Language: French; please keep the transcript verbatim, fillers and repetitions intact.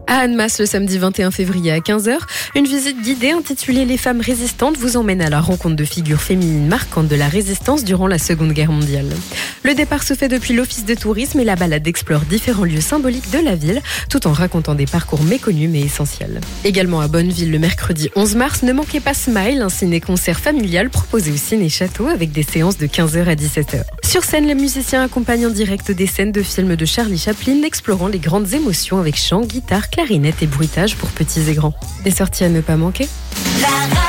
À Annemasse, le samedi vingt et un février à quinze heures, une visite guidée intitulée « Les femmes résistantes » vous emmène à la rencontre de figures féminines marquantes de la résistance durant la Seconde Guerre mondiale. Le départ se fait depuis l'Office de tourisme et la balade explore différents lieux symboliques de la ville, tout en racontant des parcours méconnus mais essentiels. Également à Bonneville, le mercredi onze mars, ne manquez pas Smile, un ciné-concert familial proposé au Ciné Château avec des séances de quinze heures à dix-sept heures. Sur scène, les musiciens accompagnent en direct des scènes de films de Charlie Chaplin, explorant les grandes émotions avec chant, guitare, clarinette et bruitage pour petits et grands. Des sorties à ne pas manquer. La